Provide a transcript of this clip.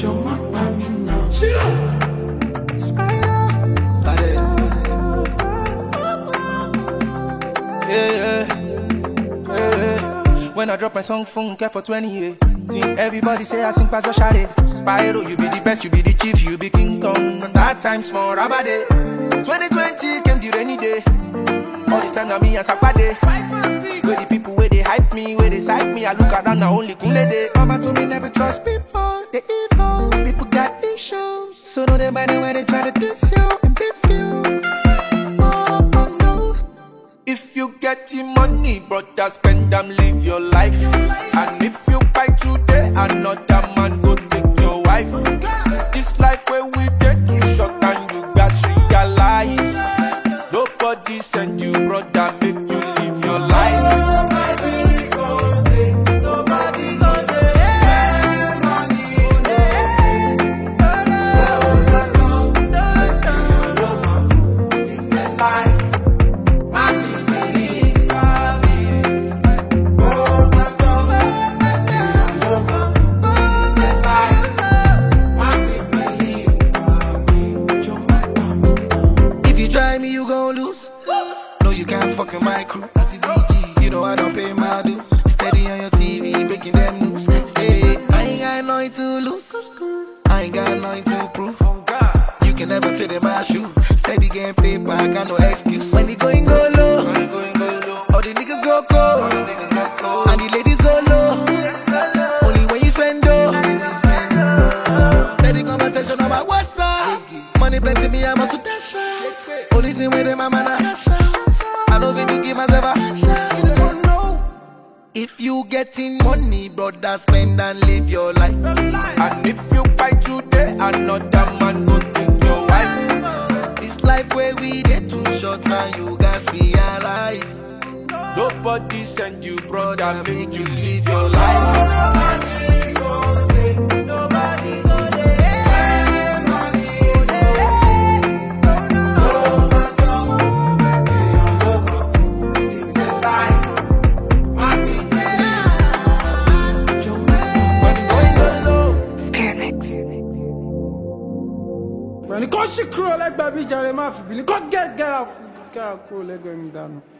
When I drop my song, phone kept for 20 years. Everybody say I sing past the shade. Spyro, you be the best, you be the chief, you be King Kong. Cause that time small, rabade. 2020 came the rainy day. All the time now me and Sakpade. Where the people where they hype me, where they psych me, I look around now only Kunle day. Mama told me never trust people, they evil. People got issues, so know they mind when they try to diss you and beef you. Oh no. If you get the money, brother, spend them, live your life. And if you buy today, another man go take your wife. This life where we get too short and you guys realize. Nobody send you, brother, make you live your life. Nobody go there, nobody go there. It's the life. Fucking my crew, that's VG. You know I don't pay my dues. Steady on your TV, breaking them news. Stay, I ain't got nothing to lose. I ain't got nothing to prove. You can never fit in my shoe. Steady getting paper, I got no excuse. When the going go low, all the niggas go cold, and the ladies go low. Only when you spend dough. Steady conversation about what's up. Money plenty me, I must do that shit. Only thing with them, I'm an ass. I love it to give myself a shot. You don't know. If you getting money, brother, spend and live your life. And if you buy today, another man go take your wife. This life where we get too short and you guys realize. Nobody send you, brother, make you live your life. Nobody go there, nobody go there. When you she crawl like baby Jerry Murphy, you can't get out, crawl like going down.